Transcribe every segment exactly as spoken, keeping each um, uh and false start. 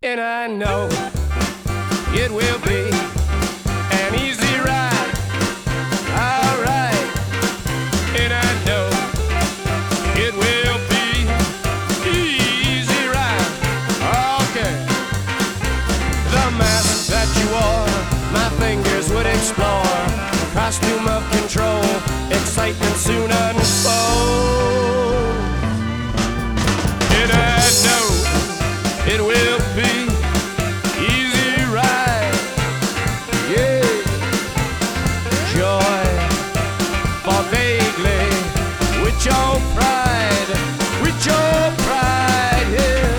And I know it will be an easy ride, alright. And I know it will be easy ride, okay. The mask that you wore, my fingers would explore. Costume of control, excitement soon unfold. And I know it will be easy ride, yeah. Joy for vaguely with your pride, with your pride, yeah.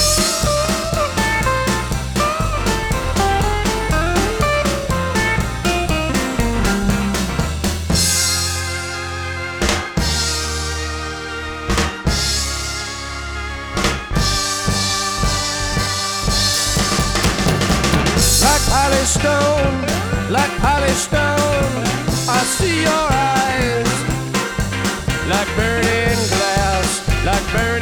Polished stone, like polished stone, I see your eyes, like burning glass, like burning